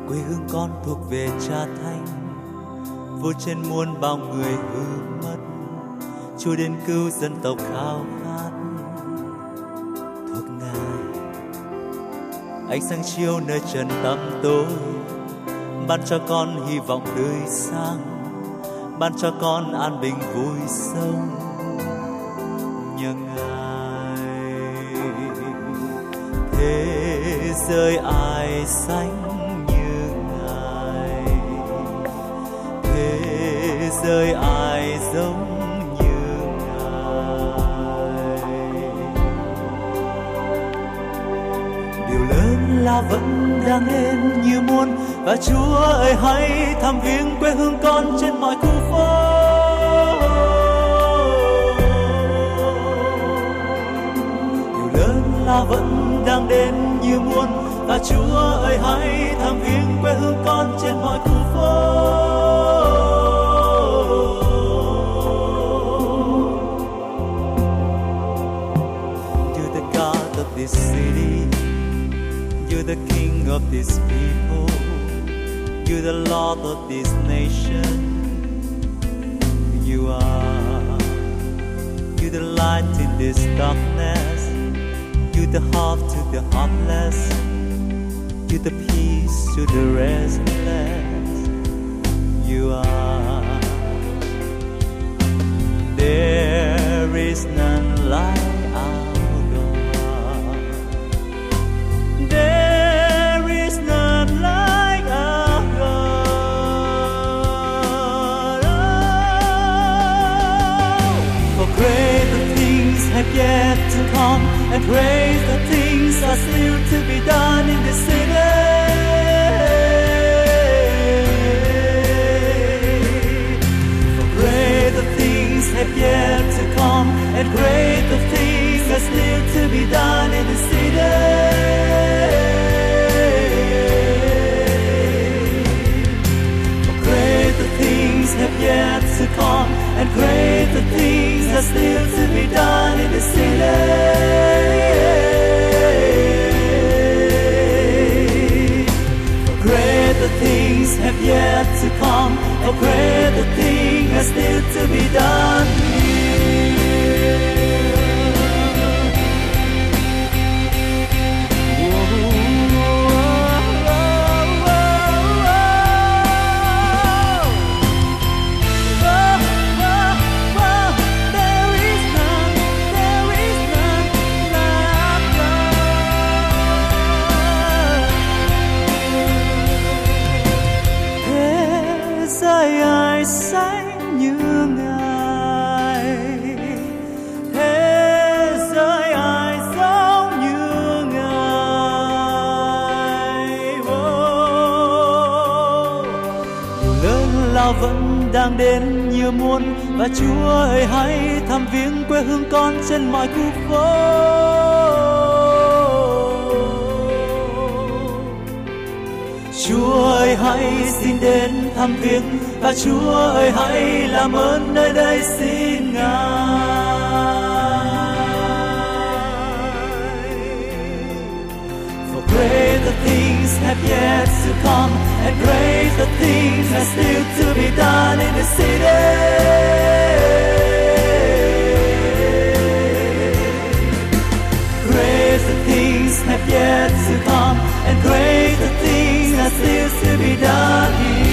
Quê hương con thuộc về Cha Thánh, vua trên muôn bao người hư mất. Chúa đến cứu dân tộc khao khát thuộc Ngài. Ánh sáng chiếu nơi trần tăm tối, ban cho con hy vọng tươi sáng, ban cho con an bình vui sống nhờ Ngài. Thế giới ai sánh như Ngài, thế giới ai giống như Ngài. Điều lớn lao vẫn đang lên như muôn, và Chúa ơi hãy thăm viếng quê hương con trên mọi khu phố. Điều lớn lao vẫn đang đến như muôn, và Chúa ơi hãy thăm viếng quê hương con trên mọi khu phố. You're the God of this city, you're the King of this people, you're the Lord of this nation. You are, you're the light in this darkness, you're the hope to the heartless, you're the peace to the restless. You are, there is none like our God. There is none like our God. Oh, for greater things have yet to come, and greater things are still to be done in the city. For greater things have yet to come, and greater things are still to be done in the city. For greater things have yet to come, and greater things are still to be done in the city. Greater things have yet to come, for greater things are still to be done here. Sánh như Ngài, thế giới ai giống như Ngài. Điều lớn lao vẫn đang đến như muôn, và Chúa ơi hãy thăm viếng quê hương con trên mọi khu phố. Chúa ơi hãy xin đến thăm viếng, và Chúa ơi hãy làm ơn nơi đây xin Ngài. For greater things have yet to come, and greater things are still to be done in the city. Greater things have yet to come, and greater things are still to be done here.